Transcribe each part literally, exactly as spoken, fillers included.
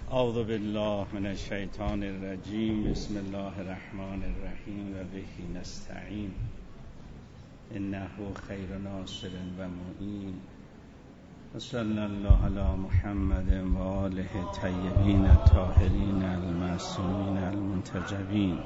اعوذ بالله من الشیطان الرجیم. بسم الله الرحمن الرحیم و به نستعین انه خیر ناصر و معین و صلی الله علی محمد و آله طیبین الطاهرین المعصومین المنتجبین.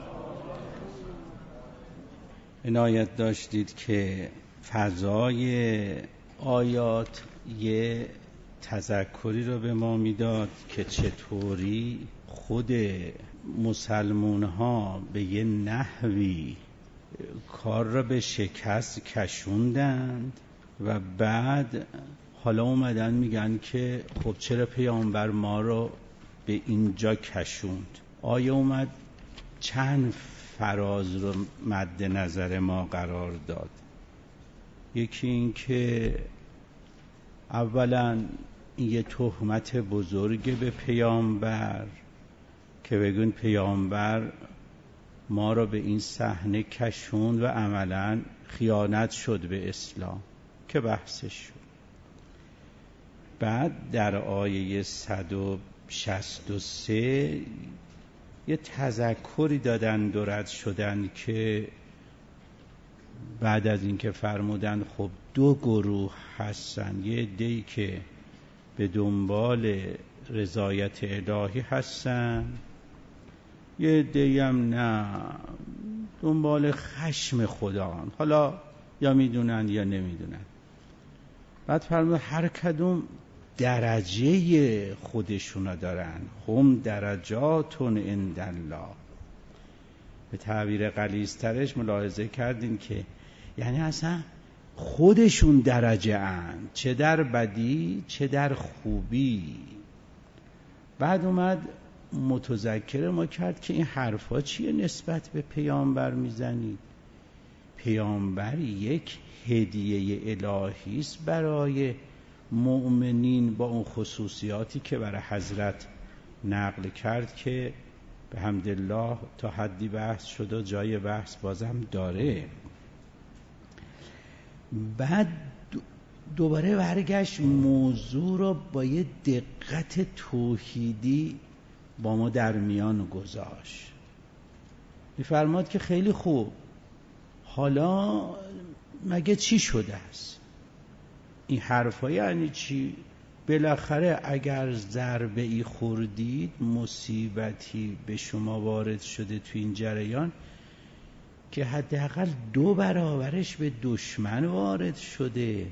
عنایت داشتید که فضای آیات یه تذکری رو به ما میداد که چطوری خود مسلمون ها به یه نحوی کار را به شکست کشوندند و بعد حالا اومدن میگن که خب چرا پیامبر ما رو به اینجا کشوند. آیا اومد چند فراز رو مد نظر ما قرار داد؟ یکی این که اولا یه تهمت بزرگ به پیامبر که بگن پیامبر ما را به این صحنه کشوند و عملاً خیانت شد به اسلام که بحثش شد. بعد در آیه صد و شصت و سه یه تذکری دادن و رد شدن که بعد از اینکه فرمودن خب دو گروه هستن، یه عده‌ای که به دنبال رضایت الهی هستن، یه عده‌ای هم نه، دنبال خشم خدا، حالا یا میدونن یا نمیدونن. بعد فرمود هر کدوم درجه خودشونا دارن، هم درجاتون عند الله. به تعبیر غلیظ‌ترش ملاحظه کردین که یعنی اصلا خودشون درجه اند، چه در بدی چه در خوبی. بعد اومد متذکر ما کرد که این حرفا چیه نسبت به پیامبر میزنید؟ پیامبر یک هدیه الهی است برای مؤمنین با اون خصوصیاتی که برای حضرت نقل کرد که به حمدالله تا حدی بحث شد و جای بحث بازم داره. بعد دوباره برگشت موضوع رو با یه دقت توحیدی با ما در میان گذاشت. می‌فرماد که خیلی خوب، حالا مگه چی شده است؟ این حرفا یعنی چی؟ بالاخره اگر ضربه ای خوردید، مصیبتی به شما وارد شده تو این جریان که حداقل دو برابرش به دشمن وارد شده.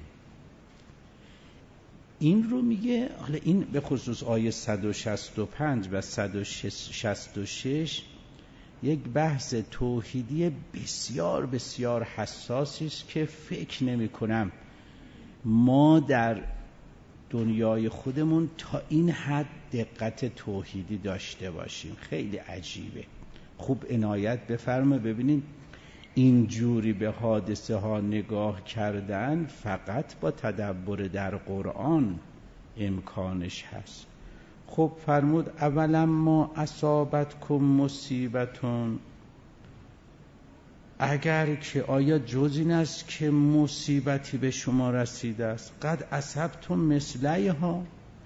این رو میگه. حالا این به خصوص آیه صد و شصت و پنج و صد و شصت و شش یک بحث توحیدی بسیار بسیار حساسی است که فکر نمی کنم ما در دنیای خودمون تا این حد دقت توحیدی داشته باشیم. خیلی عجیبه. خوب عنایت بفرما. ببینید اینجوری به حادثه ها نگاه کردن فقط با تدبر در قرآن امکانش هست. خب فرمود اولا ما اصابتکم مصیبتون، اگر که آیا جز این است که مصیبتی به شما رسیده است، قد اصبتم مثلیها،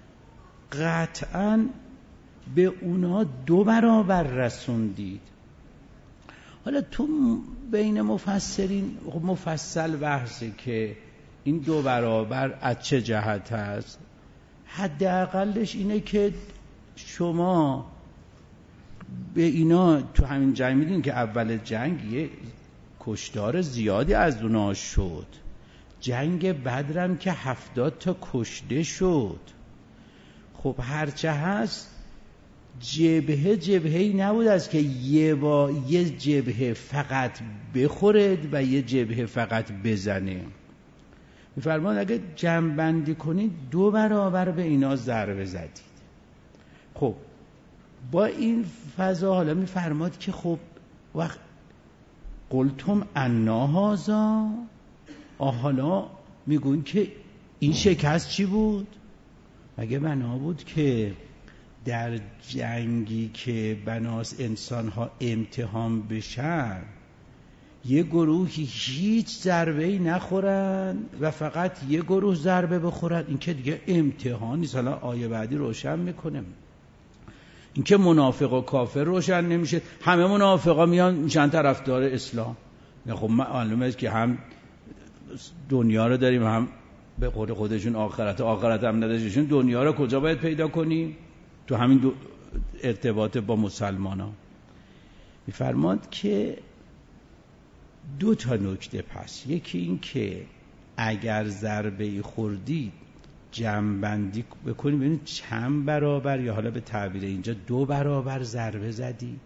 قطعا به اونا دو برابر رسوندید. حالا تو بین مفسرین مفصل بحثه که این دو برابر از چه جهت است. حداقلش اینه که شما به اینا تو همین جنگ میدین که اول جنگ یه کشتار زیادی از اونا شد. جنگ بدرم که هفتاد تا کشته شد. خب هرچه هست جبهه جبهه‌ای نبود از که یه با یه جبهه فقط بخورد و یه جبهه فقط بزنه. می‌فرمان اگه جمع بندی کنید دو برابر به اینا ضربه زدید. خب با این فضا حالا می‌فرماد که خب وقت قلتم انا هذا، حالا میگون که این شکست چی بود؟ مگه بنا بود که در جنگی که بناس انسان‌ها امتحان بشن یه گروهی هیچ ضربه‌ای نخورن و فقط یه گروه ضربه بخورن؟ این که دیگه امتحانی. حالا آیه بعدی روشن میکنه. اینکه منافق و کافر روشن نمیشه، همه منافقا میان میشن طرفدار اسلام. خب معلومه که هم دنیا رو داریم هم به قول خودشون آخرت، آخرت هم نداشتشون، دنیا رو کجا باید پیدا کنیم؟ تو همین دو ارتباط با مسلمان ها. میفرماد که دو تا نکته پس، یکی این که اگر ضربه خوردید جمع‌بندی بکنید ببینید چند برابر، یا حالا به تعبیر اینجا دو برابر ضربه زدی.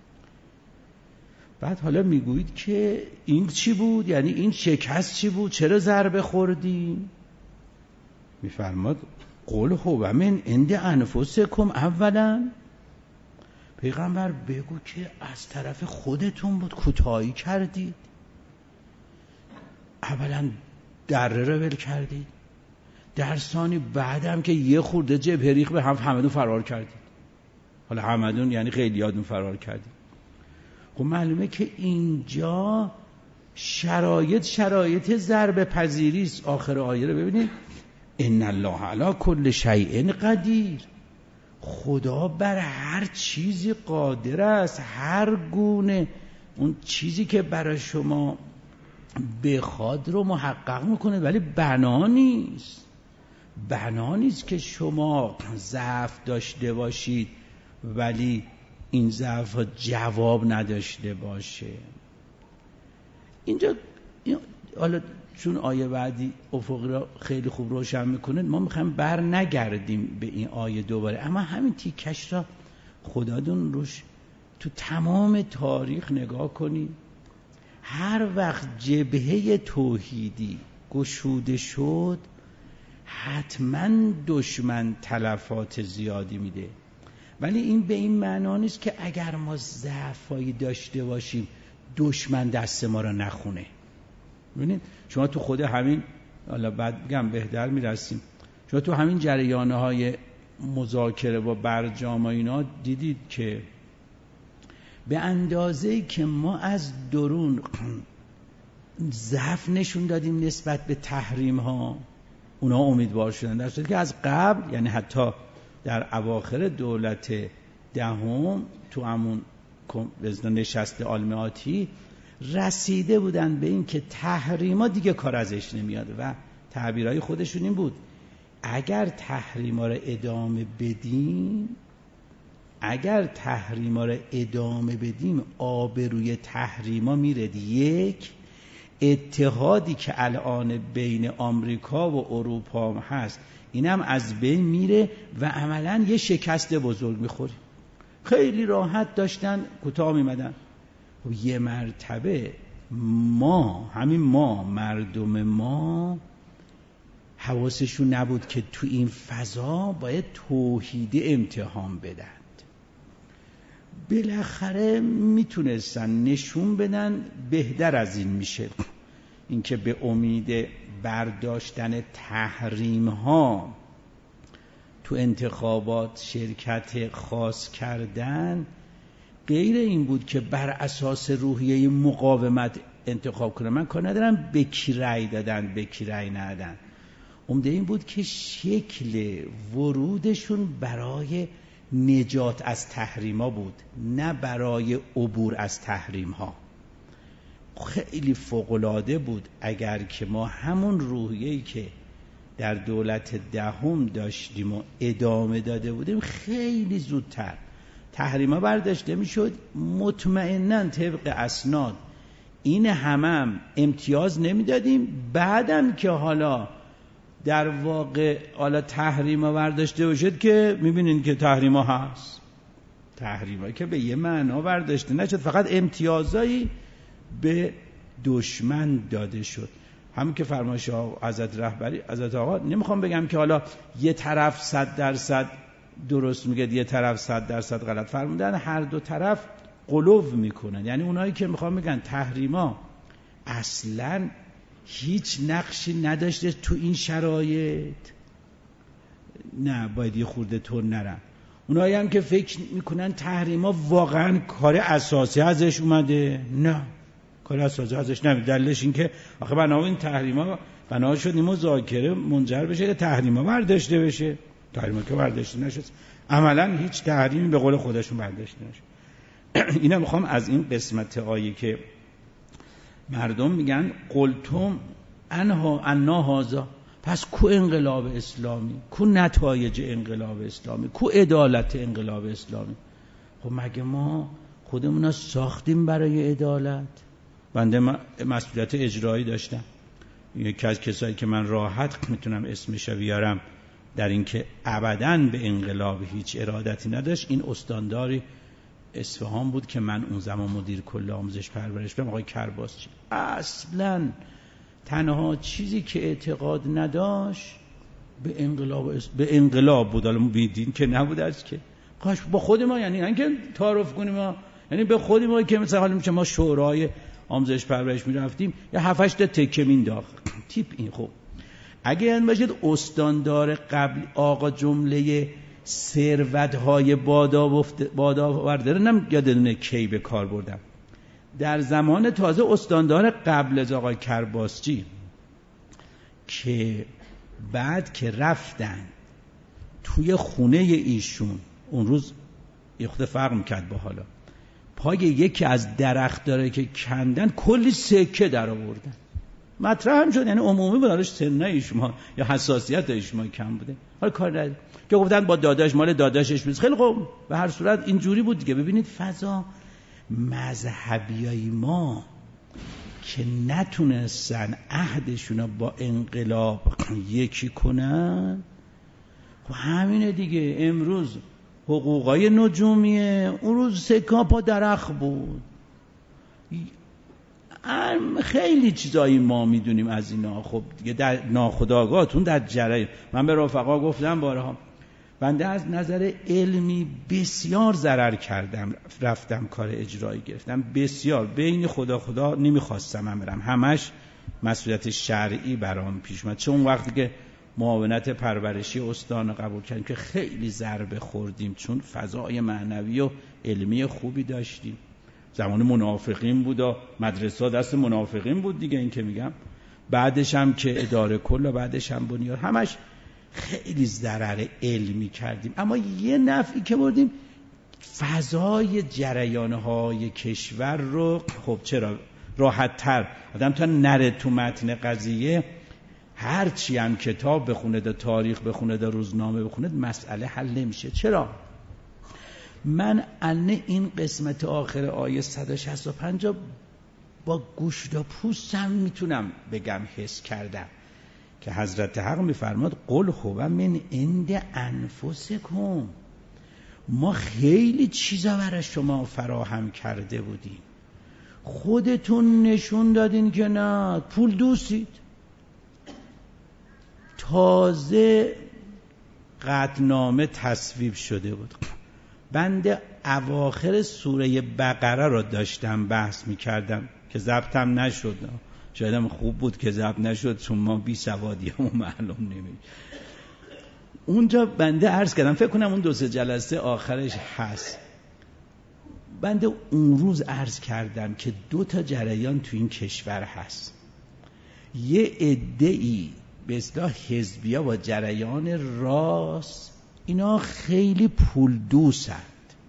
بعد حالا میگویید که این چی بود؟ یعنی این شکست چی بود؟ چرا ضربه خوردی؟ میفرماد قل هو من عند انفسکم اولا، پیغمبر بگو که از طرف خودتون بود، کوتاهی کردید، اولا دره رو ول کردید، در ثانی بعدم که یه خورده جبهه ریخت به هم همدون فرار کردید. حالا همدون یعنی خیلیاتون فرار کردید. خب معلومه که اینجا شرایط شرایط ضربه پذیری است. آخر آیه رو ببینید، ان الله علی کل شیء قدیر، خدا بر هر چیزی قادر است، هر گونه اون چیزی که برای شما بخواد رو محقق میکنه، ولی بنا نیست. بنا نیست که شما ضعف داشته باشید ولی این ضعف جواب نداشته باشه. اینجا حالا چون آیه بعدی افقی را خیلی خوب روشن میکنه، ما میخوایم بر نگردیم به این آیه دوباره، اما همین تیکش را خدادون روش تو تمام تاریخ نگاه کنید. هر وقت جبهه توحیدی گشوده شد حتما دشمن تلفات زیادی میده، ولی این به این معنا نیست که اگر ما ضعفایی داشته باشیم دشمن دست ما را نخونه. ببینید شما تو خود همین، حالا بعد بگم بهتر میرسیم، شما تو همین جریانه های مذاکره با برجام و اینا دیدید که به اندازه‌ای که ما از درون ضعف نشون دادیم نسبت به تحریم ها، اونا امیدوار شدن، در صورتی که از قبل، یعنی حتی در اواخر دولت دهم تو همون نشست آلماتی رسیده بودن به این که تحریما دیگه کار ازش نمیاد و تعبیرهای خودشون این بود اگر تحریما رو ادامه بدیم اگر تحریما رو ادامه بدیم آبروی تحریما میره. یک، اتحادی که الان بین آمریکا و اروپا هست اینم از بین میره و عملاً یه شکست بزرگ میخوره. خیلی راحت داشتن کوتاه میمدن. یه مرتبه ما، همین ما مردم ما حواسشون نبود که تو این فضا باید توحید امتحان بدند. بالاخره میتونستن نشون بدن بهتر از این میشه، اینکه به امید برداشتن تحریم ها تو انتخابات شرکت خاص کردن غیر این بود که بر اساس روحیه مقاومت انتخاب کنن. من کار ندارم به کی رأی دادن به کی رأی ندادن، عمده این بود که شکل ورودشون برای نجات از تحریما بود، نه برای عبور از تحریم ها. خیلی فوق‌العاده بود اگر که ما همون روحیه‌ای که در دولت دهم داشتیم و ادامه داده بودیم خیلی زودتر تحریما برداشته میشد. مطمئناً طبق اسناد این همم هم امتیاز نمیدادیم. بعدم که حالا در واقع حالا تحریما برداشته باشد که میبینین که تحریما هست، تحریما که به یه معنا برداشته نشد، فقط امتیازایی به دشمن داده شد. همون که فرمایش حضرت رهبری حضرت آقا، نمیخوام بگم که حالا یه طرف صد درصد درست میگه یه طرف صد درصد غلط فرمودن، هر دو طرف غلو میکنن. یعنی اونایی که میخوام بگن تحریما اصلا هیچ نقشی نداشته تو این شرایط، نه باید یه خورده تون نرن. اونایی هم که فکر میکنن تحریما واقعا کار اساسی ازش اومده، نه کار اساسی ازش نمیده. دلیلش این که آخه بنابراین تحریما بنا شد این مذاکره منجر بشه که تحریما برداشته بشه. تحریم که برداشته نشد، عملا هیچ تحریمی به قول خودشون برداشته نشد. اینا میخوام از این قسمت آیه که مردم میگن قلتم انها انا هذا، پس کو انقلاب اسلامی، کو نتایج انقلاب اسلامی، کو عدالت انقلاب اسلامی؟ خب مگه ما خودمون ساختیم برای عدالت؟ بنده مسئولیت اجرایی داشتم. یکی از کسایی که من راحت میتونم اسمش رو بیارم در این که ابداً به انقلاب هیچ ارادتی نداشت، این استانداری اصفهان بود که من اون زمان مدیر کل آموزش پرورش بودم، آقای کرباسچی. اصلاً تنها چیزی که اعتقاد نداشت به انقلاب به انقلاب بود. حالا بیدین که نبود از که کاش با خود ما، یعنی نه که تعارف کنیم ما، یعنی به خود ما که مثلا حالا میشه ما شورای آموزش پرورش میرفتیم یا هفت هشت تا تکه مینداخت تیپ این. خب اگه این باشید استاندار قبل آقا جمله ثروت‌های بادا بادآورده نم یادونه کی به کار بردم در زمان تازه استاندار قبل از آقای کرباسچی، که بعد که رفتن توی خونه ایشون اون روز یه خود فرق میکرد با حالا، پای یکی از درخت داره که کندن کلی سکه در آوردن، مطرح هم شد، یعنی عمومی بود، حالا سنه شما یا حساسیت شما کم بوده، حالا کار نداره که گفتن با داداش مال داداشش بود. خیلی خوب، به هر صورت اینجوری بود دیگه. ببینید فضا مذهبیای ما که نتونستن عهدشون با انقلاب یکی کنن، خب همینه دیگه. امروز حقوقای نجومیه، اون روز سکه پا درخت بود. خیلی چیزایی ما میدونیم از اینا. خب دیگه در ناخودآگاهتون در جریان. من به رفقا گفتم بارها، بنده از نظر علمی بسیار ضرر کردم، رفتم کار اجرایی گرفتم بسیار، بین خدا خدا نمیخواستم من برم، همش مسئولیت شرعی برام پیش اومد. چون وقتی که معاونت پرورشی استان قبول کردیم که خیلی ضربه خوردیم، چون فضای معنوی و علمی خوبی داشتیم. زمان منافقین بود و مدرسه دست منافقین بود دیگه، این که میگم. بعدش هم که اداره کل و بعدش هم بنیاد، همش خیلی ضرر علمی کردیم. اما یه نفعی که بردیم، فضای جریانهای کشور رو خب چرا راحت تر آدم تا نره تو متن قضیه، هرچی هم کتاب بخونه دا تاریخ بخونه دا روزنامه بخونه مسئله حل نمیشه. چرا؟ من الان این قسمت آخر آیه صد و شصت و پنج با گوشت و پوستم میتونم بگم حس کردم که حضرت حق میفرماد قل هو من عند انفسکم، ما خیلی چیزا برای شما فراهم کرده بودیم، خودتون نشون دادین که نه، پول دوستید. تازه قطعنامه تصویب شده بود. بنده اواخر سوره بقره رو داشتم بحث میکردم که ضبطم نشد، شاید هم خوب بود که ضبط نشد چون ما بی سوادیمون معلوم نمید. اونجا بنده عرض کردم، فکر کنم اون دو سه جلسه آخرش هست، بنده اون روز عرض کردم که دو تا جریان تو این کشور هست. یه عده‌ای به اصطلاح حزبیا و جریان راست، اینا خیلی پول دوستند،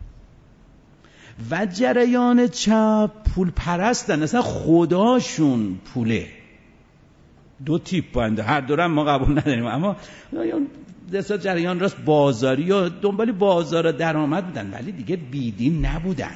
و جریان چپ پول پرستن، اصلا خداشون پوله. دو تیپ بنده، هر دورم ما قبول نداریم، اما دستا جریان راست بازاری و دنبالی بازار و درآمد بودن، ولی دیگه بیدین نبودن.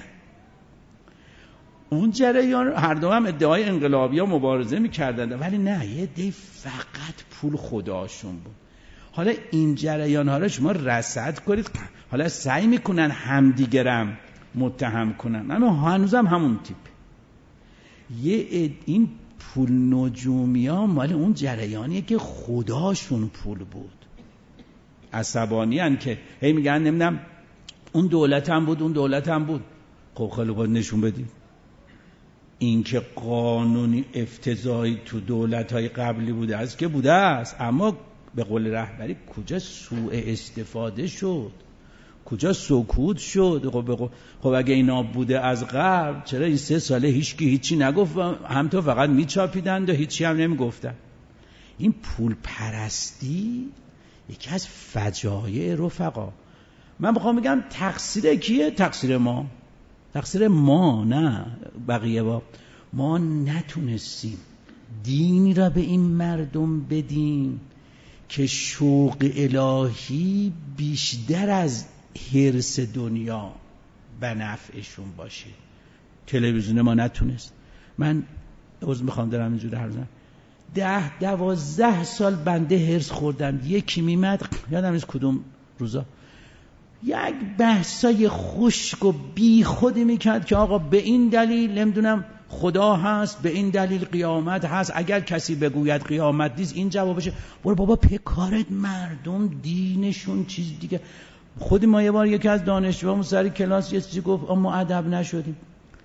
اون جریان هر دو هم ادعای انقلابی ها مبارزه میکردن، ولی نه، یه دی فقط پول خداشون بود. حالا این جریان ها رو شما رصد کنید، حالا سعی میکنن همدیگرم متهم کنن، اما هنوزم همون تیپ. یه این پول نجومی ها مال اون جریانیه که خداشون پول بود. عصبانی هن که هی میگن نمیدونم اون دولت هم بود اون دولت هم بود. خب خیلی باید نشون بدید این که قانونی افتضاحی تو دولت های قبلی بوده است که بوده است، اما به قول رهبری کجا سوء استفاده شد، کجا سکوت شد. خب, بقول... خب اگه اینا بوده از قبل، چرا این سه ساله هیچ کی هیچی نگفت، هم تو فقط میچاپیدند و هیچی هم نمیگفتن. این پول پرستی یکی از فجایع رفقا. من میخوام بگم تقصیر کیه؟ تقصیر ما، تقصیر ما، نه بقیه. با ما نتونستیم دینی را به این مردم بدیم که شوق الهی بیشتر از حرص دنیا به نفعشون باشه. تلویزیون ما نتونست. من عذر میخوام دارم اینجوری حرف میزنم، ده دوازده سال بنده هرس خوردم. یکی میمد، یادم نیست کدوم روزا، یک بحثای خشک و بی خودی میکرد که آقا به این دلیل نمیدونم خدا هست، به این دلیل قیامت هست، اگر کسی بگوید قیامت نیست این جوابشه. برو بابا پکارت، مردم دینشون چیز دیگه. خود ما یه بار یکی از دانشجوامون سر کلاس یه چیزی گفت، ما ادب نشدیم.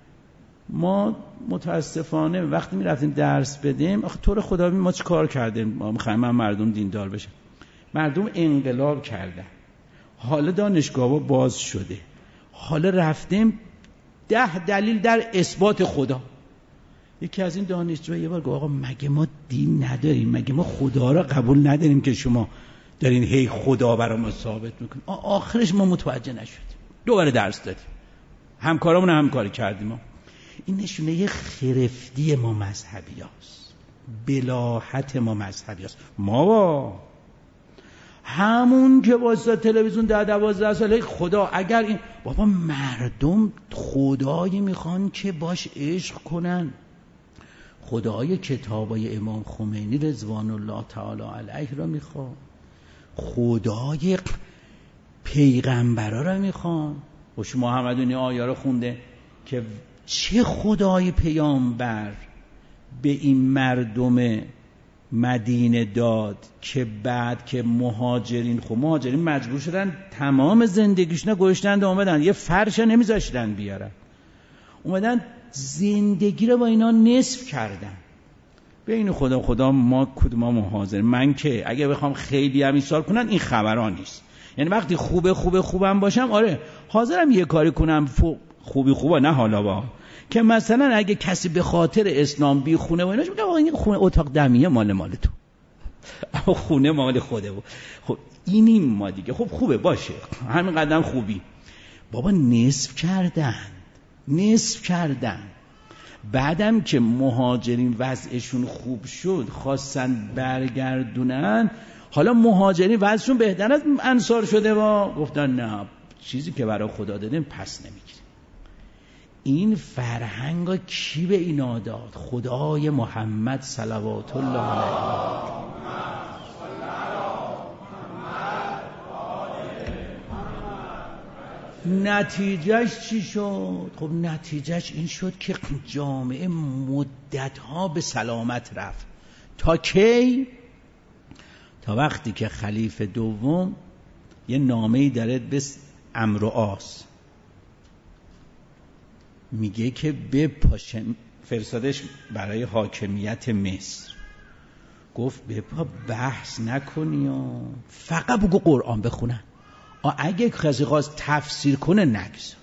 ما متاسفانه وقتی می رفتیم درس بدیم، آخه طور خدا ما چی کار کردیم؟ ما میخوایم من مردم دیندار بشن. مردم انقلاب کردن، حالا دانشگاه باز شده، حالا رفتیم ده دلیل در اثبات خدا. یکی از این دانشجوها یه بار گفت آقا مگه ما دین نداریم؟ مگه ما خدا را قبول نداریم که شما دارین هی خدا برای ما ثابت میکنیم؟ آخرش ما متوجه نشدیم، دوباره درس دادیم، همکارامون همکاری کردیم. ما این نشونه یه خرفتی ما مذهبی هست، بلاحت ما مذهبی هست. ما با همون که واسه تلویزیون ده دوازده ساله خدا، اگر این بابا مردم خدایی میخوان که باش عشق کنن، خدای کتابای امام خمینی رضوان الله تعالی علیه را میخوان، خدای پیغمبرا را میخوان. و شما محمد اون آیه رو خونده که چه خدای پیامبر به این مردم مدینه داد که بعد که مهاجرین، خب مهاجرین مجبور شدن تمام زندگیشون گذاشتن اومدن، یه فرش نمیذاشتن بیارن، اومدن زندگی رو با اینا نصف کردن. بین خدا خدا ما کدوم مهاجر؟ من که اگه بخوام خیلی هم ایثار کنن این خبرها نیست. یعنی وقتی خوبه خوبه خوبم باشم، آره حاضرم یه کاری کنم خوبی خوبه، نه حالا با که مثلا اگه کسی به خاطر اسلام بی خونه و ایناش میگه آقا این خونه اتاق دمیه مال مال تو، اما خونه مال خوده بود. خب اینیم ما دیگه. خب خوبه باشه، همین قدم خوبی. بابا نصف کردن، نصف کردن. بعدم که مهاجرین وضعشون خوب شد خواستن برگردونن، حالا مهاجرین وضعشون بهتر از انصار شده و گفتن نه چیزی که برای خدا دادیم پس نمیگیریم. این فرهنگا کی به اینا داد؟ خدای محمد صلوات الله علیه. نتیجهش چی شد؟ خب نتیجهش این شد که جامعه مدتها به سلامت رفت. تا کی؟ تا وقتی که خلیفه دوم یه نامه‌ای داره به عمرو عاص میگه که بپاشه، فرستادش برای حاکمیت مصر، گفت بپا بحث نکنی و فقط بگو قرآن بخونن، اگه کسی خواست تفسیر کنه نگذار.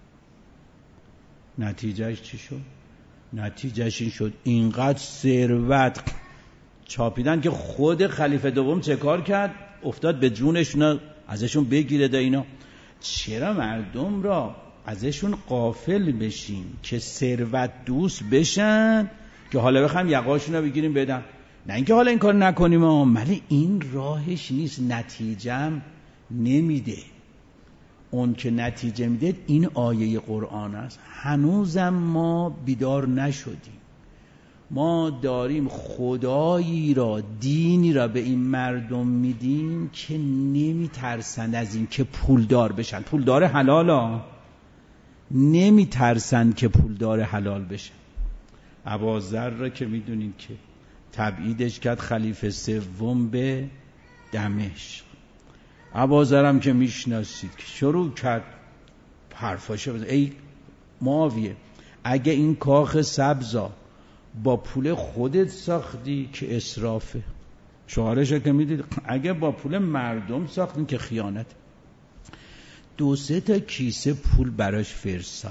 نتیجهش چی شد؟ نتیجهش این شد اینقدر ثروت چاپیدن که خود خلیفه دوم چه کار کرد؟ افتاد به جونشون، ازشون بگیره دا اینا. چرا مردم را ازشون غافل بشیم که ثروت دوست بشن که حالا بخوام یقاشون رو بگیریم بدم؟ نه اینکه حالا این کار نکنیم، ولی این راهش نیست، نتیجه‌ام نمیده. اون که نتیجه میده این آیه قرآن است. هنوزم ما بیدار نشدیم. ما داریم خدایی را، دینی را به این مردم میدیم که نمیترسند از این که پولدار بشن. پولدار حلالا، نمیترسند که پولدار حلال بشن. ابوذر را که میدونین که تبعیدش کرد خلیفه سوم به دمشق. ابوذر هم که میشناسید که شروع کرد حرفاشو بزن، ای معاویه اگه این کاخ سبزا با پول خودت ساختی که اسرافه، شعارشو که میدید، اگه با پول مردم ساختین که خیانت. دو سه تا کیسه پول براش فرستاد.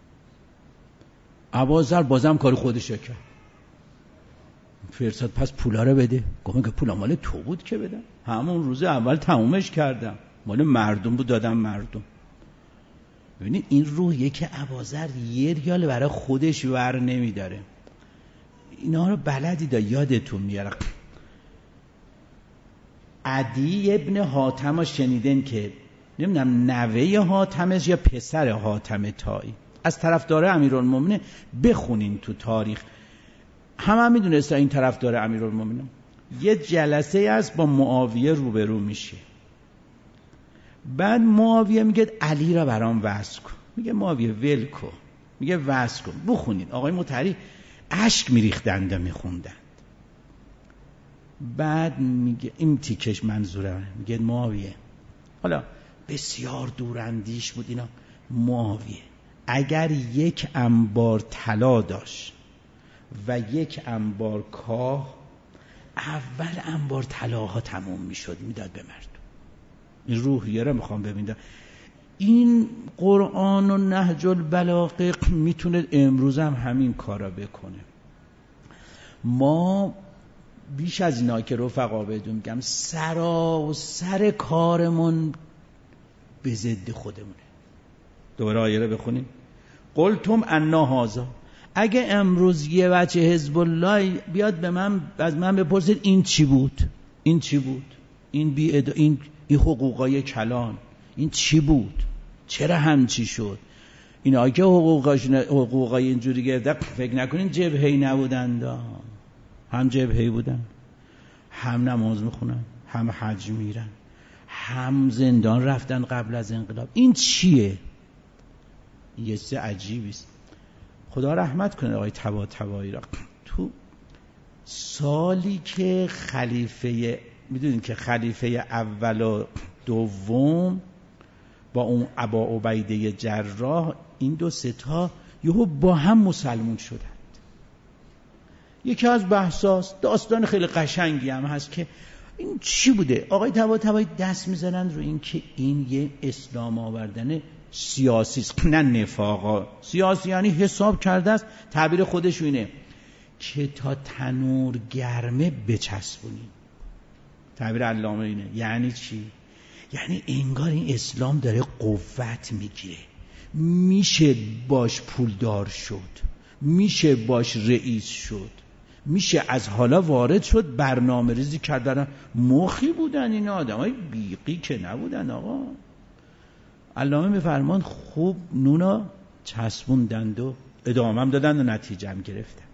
ابوذر بازم کار خودش کرد، فرستاد پس پولا رو بده. گفت که پولا مال تو بود که بدم. همون روز اول تمومش کردم، مال مردم بود دادم مردم. ببینید این روحیه که ابوذر یه ریال برای خودش ور نمیداره. اینا رو بلدی دا یادتون میاره. عدی ابن حاتم رو شنیدن که نمیدونم نوه حاتمه یا پسر حاتم طایی، از طرفدار امیرالمومنین. بخونین تو تاریخ همه هم میدونستن این طرفدار امیرالمومنین. یه جلسه است با معاویه روبرو میشه، بعد معاویه میگه علی را برام وصل کن، میگه معاویه ول کن، میگه وصل کن. بخونین آقای مطهری اشک میریختند و میخوندند. بعد میگه این تیکش منظوره، میگه معاویه، حالا بسیار دوراندیش بود اینا، معاویه اگر یک انبار طلا داشت و یک انبار کاه، اول انبار طلاها تموم میشد میداد به مردم. این روحیه رو میخوام ببینم. این قرآن و نهج البلاغه میتونه امروز هم همین کارا بکنه. ما بیش از اینا که رفقا بدون میگم سرا و سر کارمون به ضد خودمونه. دوباره آیه رو بخونیم. قلتم انا هذا، اگه امروز یه بچه حزب الله بیاد به من از من بپرسید این چی بود، این چی بود، این بی ادا... این این حقوقای کلان این چی بود، چرا همچی شد، اینا که حقوقاش حقوقای اینجوری گرفته، فکر نکنین جبهه‌ای نبودن، هم جبهه‌ای بودن، هم نماز میخونن، هم حج میرن، هم زندان رفتن قبل از انقلاب. این چیه؟ یه چیز عجیبی است. خدا رحمت کنه آقای طباطبایی را. تو سالی که خلیفه، میدونین که خلیفه اول و دوم با اون ابا عبیده جراح، این دو ستا یهو با هم مسلمون شدند. یکی از بحثاست، داستان خیلی قشنگی هم هست که این چی بوده. آقای طباطبایی دست میزنند رو این که این یه اسلام آوردن سیاسی است، نه نفاقا. سیاسی یعنی حساب کرده است، تعبیر خودش اینه که تا تنور گرمه بچسبونیم. تعبیر علامه اینه. یعنی چی؟ یعنی انگار این اسلام داره قوت میگیره، میشه باش پولدار شد، میشه باش رئیس شد، میشه از حالا وارد شد. برنامه ریزی کردن، مخی بودن این آدم های بیقی که نبودن. آقا علامه میفرمان خوب نونا چسبوندند و ادامه هم دادن و نتیجه هم گرفتن.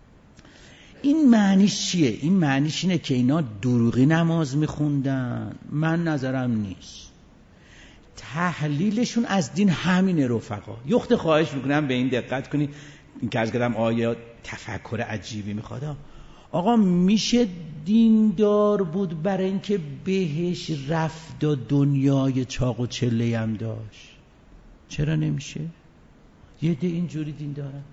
این معنیش چیه؟ این معنیش اینه که اینا دروغی نماز میخوندن؟ من نظرم نیست. تحلیلشون از دین همینه رفقا. یخت خواهش میکنم به این دقت کنی، این که از قدم آیا تفکر عجیبی میخواد. آقا میشه دیندار بود برای اینکه بهش رفت و دنیای چاق و چله هم داشت؟ چرا نمیشه؟ یه ده اینجوری دین دارن.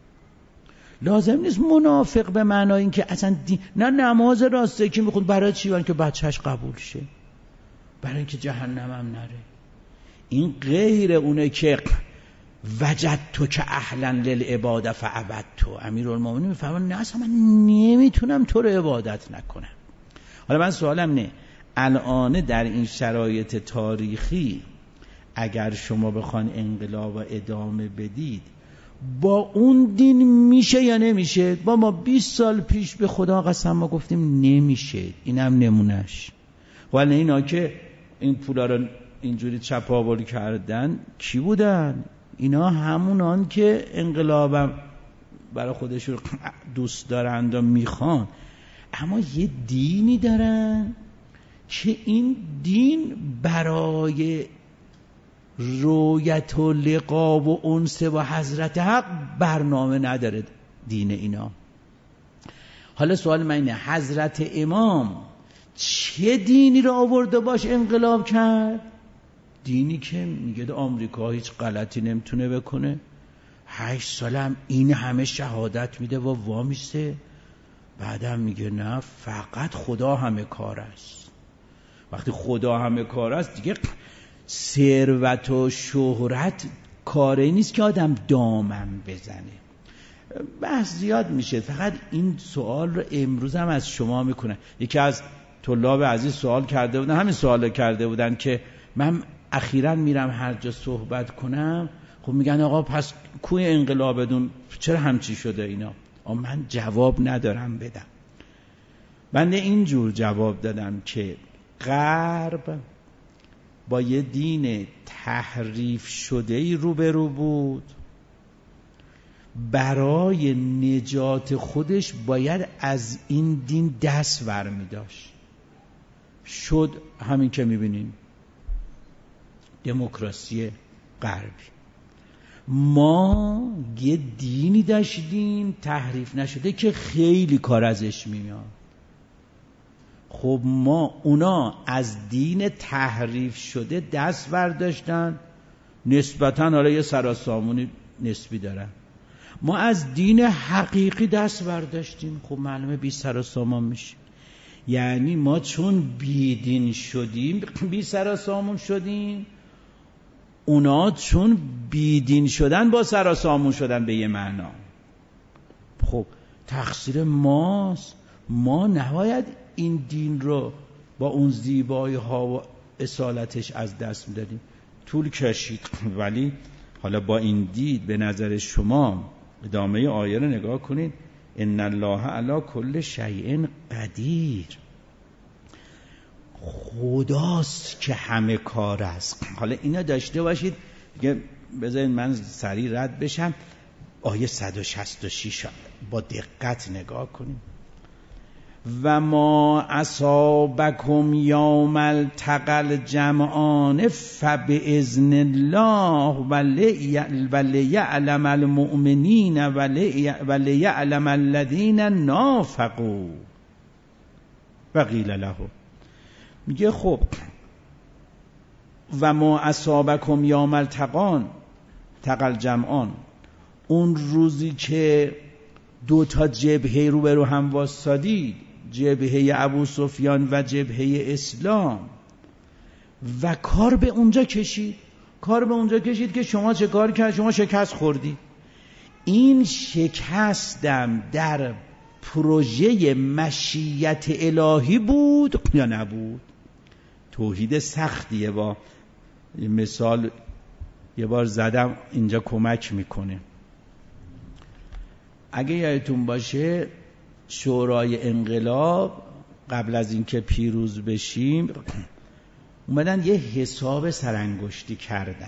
لازم نیست منافق به معنای این که اصلا دین، نه نماز راسته که میخوند برای چی؟ برای که بچهش قبول شه، برای اینکه جهنم هم نره. این غیر اونه که وجدتو که اهلا للعباده فعبدتو. امیرالمومنین میفرمان نه اصلا من نمیتونم تو رو عبادت نکنم. حالا من سوالم نه، الان در این شرایط تاریخی اگر شما بخوان انقلاب و ادامه بدید با اون دین میشه یا نمیشه؟ با ما بیست سال پیش به خدا قسم ما گفتیم نمیشه. اینم نمونش. ولی اینا که این پولا رو اینجوری چپاول کردن کی بودن؟ اینا همونان که انقلابم برای خودشون دوست دارند و میخوان، اما یه دینی دارن که این دین برای رویت و لقا و انس و حضرت حق برنامه نداره دین اینا. حالا سوال من اینه، حضرت امام چه دینی رو آورده باش انقلاب کرد؟ دینی که میگه آمریکا هیچ غلطی نمیتونه بکنه، هشت سالم این همه شهادت میده و وامیسته، بعدم میگه نه فقط خدا همه کار است. وقتی خدا همه کار است دیگه ثروت و شهرت کاری نیست که آدم دامن بزنه. بحث زیاد میشه، فقط این سوال رو امروز هم از شما میکنه. یکی از طلاب عزیز سوال کرده بودن، همین سوال کرده بودن که من اخیراً میرم هر جا صحبت کنم، خب میگن آقا پس کوی انقلابتون چرا همچی شده اینا؟ آقا من جواب ندارم بدم. بنده اینجور جواب دادم که غرب با یه دین تحریف شده‌ای روبرو بود، برای نجات خودش باید از این دین دست برمی داشت. شد همین که میبینین دموکراسی غربی. ما یه دینی داشتیم تحریف نشده که خیلی کار ازش میاد. خب ما اونا از دین تحریف شده دست برداشتن، نسبتاً حالا یه سراسامونی نسبی دارن. ما از دین حقیقی دست برداشتیم، خب معلومه بی سراسامان میشه. یعنی ما چون بی دین شدیم بی سراسامون شدیم، اونا چون بی دین شدن با سراسامون شدن به یه معنا. خب تقصیر ماست، ما نباید این دین رو با اون زیبایی ها و اصالتش از دست میدادیم. طول کشید، ولی حالا با این دید به نظر شما ادامه آیه رو نگاه کنید، ان الله علی کل شیء قدیر، خداست که همه کار است. حالا اینا داشته باشید دیگه، بذارید من سریع رد بشم. آیه صد و شصت و شش با دقت نگاه کنید. و ما اصابکم یوم التقى الجمعان فباذن الله ولیعلم المؤمنین ولیعلم الذین نافقوا وقیل لهم. میگه خب و ما اصابکم یوم التقى الجمعان، اون روزی که دو تا جبهه رو به رو هم واسادید، جبهه ابو سفیان و جبهه اسلام، و کار به اونجا کشید. کار به اونجا کشید که شما چه کار کرد؟ شما شکست خوردی. این شکستم در پروژه مشیت الهی بود یا نبود؟ توحید سختیه، با مثال یه بار زدم اینجا کمک میکنه. اگه یادتون باشه شورای انقلاب قبل از اینکه پیروز بشیم اومدن یه حساب سرانگشتی کردن.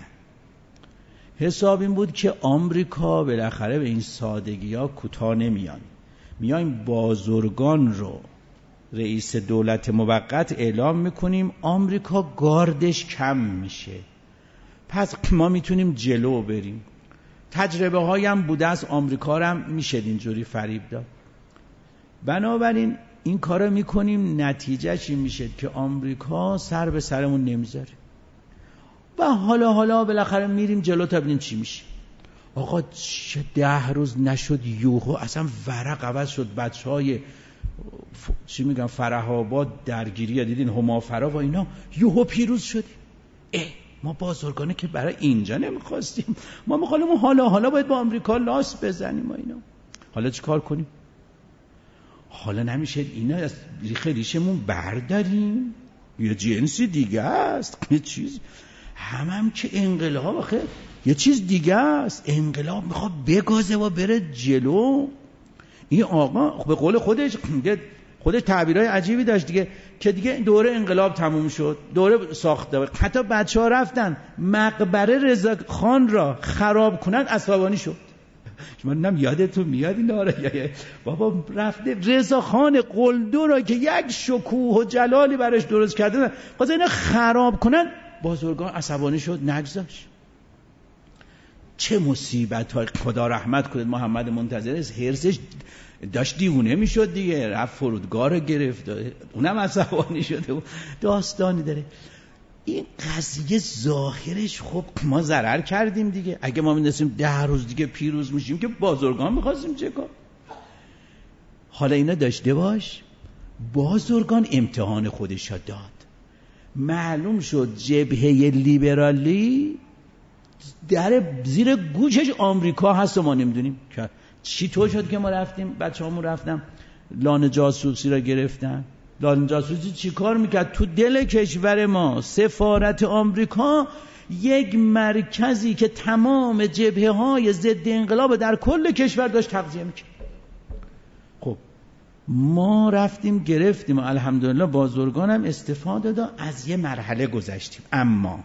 حساب این بود که آمریکا بالاخره به این سادگی ها کوتاه نمیان، میایم بازرگان رو رئیس دولت موقت اعلام میکنیم، آمریکا گاردش کم میشه، پس ما میتونیم جلو بریم. تجربه هایم بوده از آمریکا هم میشه اینجوری فریب داد. بنابراین این کارو میکنیم، نتیجه چی میشه که آمریکا سر به سرمون نمیذاره و حالا حالا بالاخره میریم جلو تا ببینیم چی میشه. آقا چه ده روز نشد یوهو اصلا ورق عوض شد، بچه های ف... چی میگن فرح آباد درگیری دیدین، همافرا و اینا، یوهو پیروز شدیم. اه ما بازرگانه که برای اینجا نمیخواستیم، ما میخوایم حالا حالا باید با آمریکا لاس بزنیم و اینا. حالا چی کار کنیم؟ حالا نمیشه اینا از ریخه ریشمون برداریم، یه جنسی دیگه است، یه چیز هم هم که انقلاب آخه یه چیز دیگه است. انقلاب میخواد بگازه و بره جلو. این آقا به قول خودش خودش تعبیرهای عجیبی داشت دیگه، که دیگه دوره انقلاب تموم شد، دوره ساخته، حتی بچه ها رفتن مقبره رضا خان را خراب کنن، عصبانی شد. شما نم یادتون میاد این داره بابا رفته رضا خان قلدر را که یک شکوه و جلالی براش درست کردن خواست اینا خراب کنن، بازرگان عصبانی شد، نگذاشت. چه مصیبت های، خدا رحمت کنه محمد منتظر، حرصش داشت دیوونه میشد دیگه، رفت فرودگاه رو گرفت، اونم عصبانی شده بود. داستانی داره این قضیه. ظاهرش خب ما ضرر کردیم دیگه، اگه ما می‌دونستیم ده روز دیگه پیروز میشیم که بازرگان می‌خواستیم چه کار. حالا اینا داشته باش، بازرگان امتحان خودش داد، معلوم شد جبهه لیبرالی در زیر گوشش آمریکا هست و ما نمیدونیم چی طور شد که ما رفتیم، بچه‌هامون رفتن لانه جاسوسی را گرفتن. دان جاسوسی چی کار میکرد؟ تو دل کشور ما سفارت آمریکا یک مرکزی که تمام جبهه های ضد انقلاب در کل کشور داشت تغذیه میکرد. خب ما رفتیم گرفتیم و الحمدلله بازرگانم استفاده داد، از یه مرحله گذشتیم. اما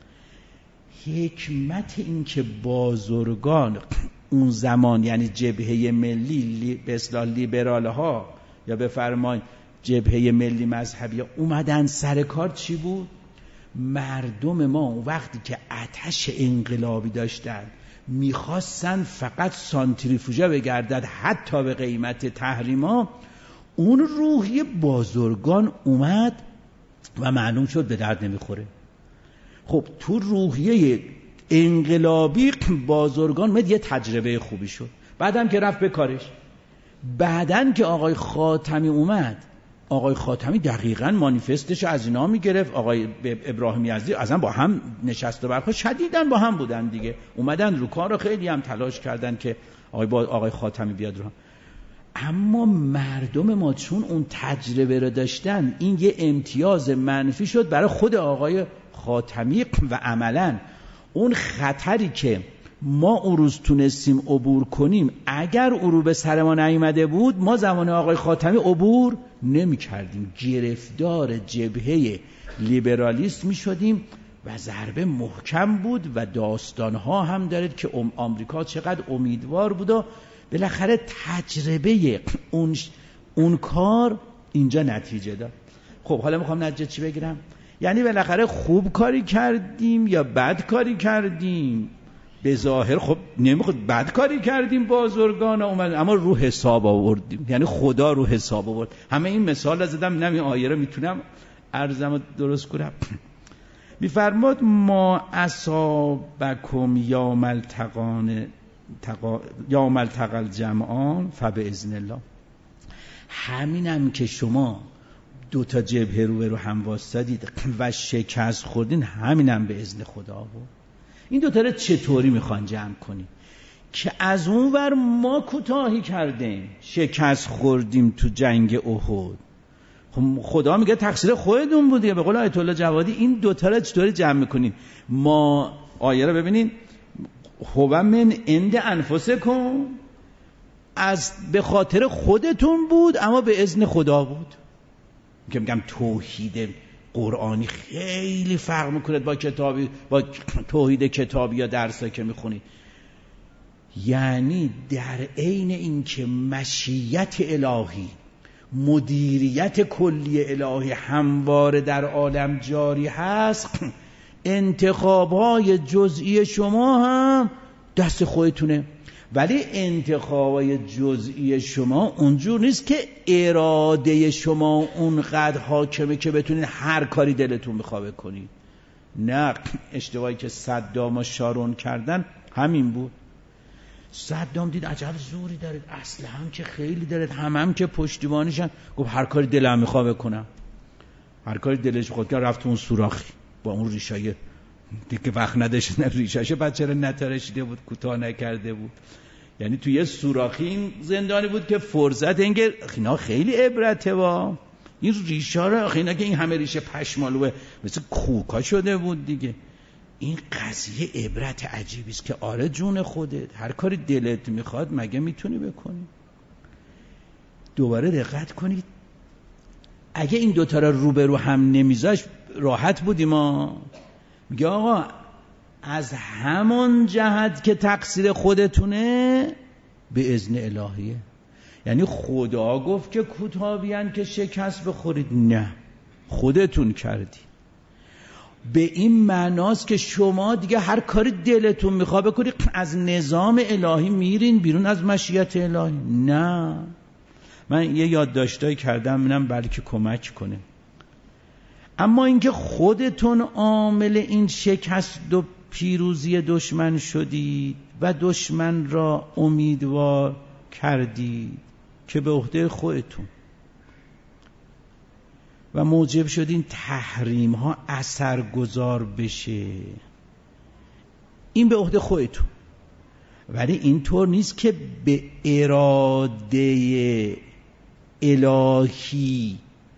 حکمت این که بازرگان اون زمان، یعنی جبهه ملی به اصطلاح لیبرال ها یا بفرمایید جبهه ملی مذهبی اومدن سر کار، چی بود؟ مردم ما اون وقتی که آتش انقلابی داشتن میخواستن فقط سانتریفوژه بگردد حتی به قیمت تحریما، اون روحی بازرگان اومد و معلوم شد به درد نمیخوره. خب تو روحیه انقلابی بازرگان مد یه تجربه خوبی شد، بعدم که رفت به کارش. بعدن که آقای خاتمی اومد، آقای خاتمی دقیقاً مانیفستش از اینا میگرفت، آقای ابراهیم یزدی اصلا با هم نشست و برخاست شدیداً با هم بودن دیگه، اومدن رو کار، خیلی هم تلاش کردن که آقای با آقای خاتمی بیاد رو هم. اما مردم ما چون اون تجربه رو داشتن، این یه امتیاز منفی شد برای خود آقای خاتمی و عملاً اون خطری که ما اون روز تونستیم عبور کنیم، اگر او به سر ما نیامده بود ما زمان آقای خاتمی عبور نمی کردیم، گرفتار جبهه لیبرالیست می شدیم و ضربه محکم بود و داستانها هم دارد که آمریکا چقدر امیدوار بود و بالاخره تجربه اون, اون کار اینجا نتیجه داد. خب حالا میخوام نتیجه چی بگیرم؟ یعنی بالاخره خوب کاری کردیم یا بد کاری کردیم؟ به ظاهر خب نمیخواد بد کاری کردیم، بازرگان اومد، اما رو حساب آوردیم، یعنی خدا رو حساب آورد. همه این مثال زدم، نمی آیه رو میتونم عرضمو درست کنم. میفرماد ما اصابکم یا ملتقان تقا... یا ملتقل جمعان فباذن الله. همینم که شما دو تا جبهه رو به رو هم واسطید و شکست خوردین، همینم به اذن خدا بود. این دو تا رو چطوری میخوان جمع کنی؟ که از اون ور ما کوتاهی کردیم، شکست خوردیم تو جنگ احد، خب خدا میگه تقصیر خودتون بوده. به قول آیت الله جوادی این دو تا رو چطوری جمع میکنین؟ ما آیه رو ببینین، هو من عند انفسکم، از به خاطر خودتون بود اما به اذن خدا بود. که میگم توحید قرآنی خیلی فرق میکنه با کتابی، با توحید کتابی یا درسایی که میخونید. یعنی در عین اینکه مشیت الهی، مدیریت کلی الهی همواره در عالم جاری هست، انتخاب‌های جزئی شما هم دست خودتونه. ولی انتخاب‌های جزئی شما اونجور نیست که اراده شما اونقدر حاکمه که بتونین هر کاری دلتون میخواد بکنید. نه، اشتباهی که صدام و شارون کردن همین بود. صدام دید عجب زوری دارید، اصلا هم که خیلی دارید، هم هم که پشتیبانیشن، گفت هر کاری دلم میخواد بکنم. هر کاری دلش خود که رفت اون سوراخی با اون ریشای دیگه وقت نداشت، نه ریشاشو بچه رو نتراشیده بود، کوتاه نکرده بود. یعنی توی یه سوراخی این زندانی بود که فرصت اینکه اینا خیلی عبرته با این ریشا رو، اینا که این همه ریشه پشمالوه مثل کوکا شده بود دیگه. این قضیه عبرت عجیبی است که آره جون خودت هر کاری دلت میخواد مگه میتونی بکنی؟ دوباره دقت کنید، اگه این دوتا رو روبرو هم نمیذاش راحت بودیم. ما میگه آقا از همون جهت که تقصیر خودتونه به اذن الهیه. یعنی خدا گفت که کوتاه بیان که شکست بخورید؟ نه، خودتون کردی. به این معناست که شما دیگه هر کاری دلتون میخواد بکنید، از نظام الهی میرین بیرون، از مشیت الهی. نه، من یه یادداشتایی کردم ببینم بلکه کمک کنه. اما اینکه خودتون عامل این شکست و پیروزی دشمن شدید و دشمن را امیدوار کردید که به عهده خودتون و موجب شدین تحریم ها اثرگذار بشه، این به عهده خودتون. ولی اینطور نیست که به اراده الهی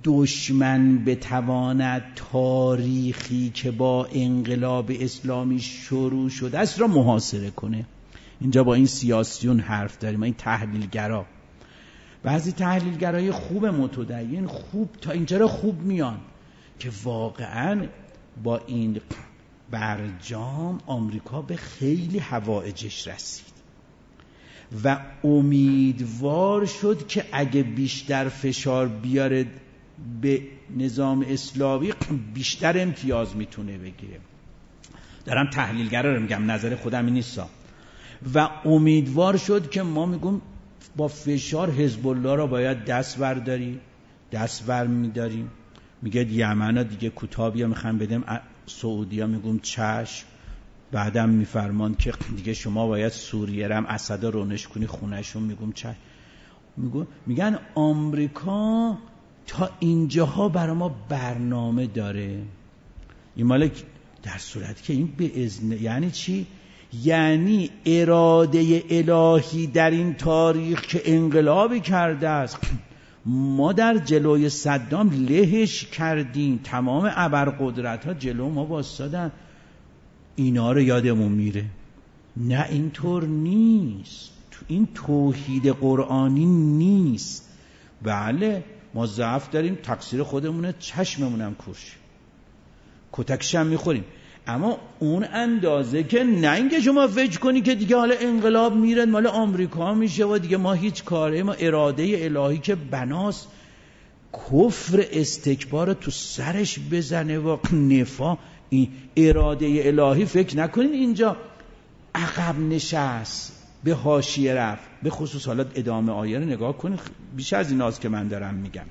دشمن بتواند تاریخی که با انقلاب اسلامی شروع شده است را محاصره کنه. اینجا با این سیاسیون حرف داریم، این تحلیلگرا. بعضی تحلیلگرای خوب متدین خوب تا اینجا را خوب میان که واقعاً با این برجام آمریکا به خیلی حوائجش رسید و امیدوار شد که اگه بیشتر فشار بیاره به نظام اسلامی بیشتر امتیاز میتونه بگیره. دارم تحلیلگرا رو میگم، نظر خودم این نیستا. و امیدوار شد که ما میگم با فشار حزب الله را باید دست برداری، دست بر میداریم. میگه یمن ها دیگه کوتاه بیا میخوام بدیم سعودی ها، میگم چشم. بعدم میفرمان که دیگه شما باید سوریه رم اسد رونش کنی خونهشون، میگم چشم. میگم میگن آمریکا تا اینجاها برای ما برنامه داره. این مالک در صورتی که این به اذن، یعنی چی؟ یعنی اراده الهی در این تاریخ که انقلابی کرده است. ما در جلوی صدام لهش کردیم، تمام ابرقدرت ها جلو ما واسادن، اینا رو یادمون میره. نه اینطور نیست، این توحید قرآنی نیست. بله ما ضعف داریم، تقصیر خودمونه، چشممونم کورش، کتکش هم میخوریم، اما اون اندازه که نه اینکه شما فکر کنی که دیگه حالا انقلاب میره مال آمریکا میشه و دیگه ما هیچ کاره، ما اراده الهی که بناس کفر استکبار تو سرش بزنه و نفا. این اراده الهی فکر نکنین اینجا عقب نشست به حاشیه رفت. به خصوص حالا ادامه آیه رو نگاه کنین، بیش از ایناست که من دارم میگم.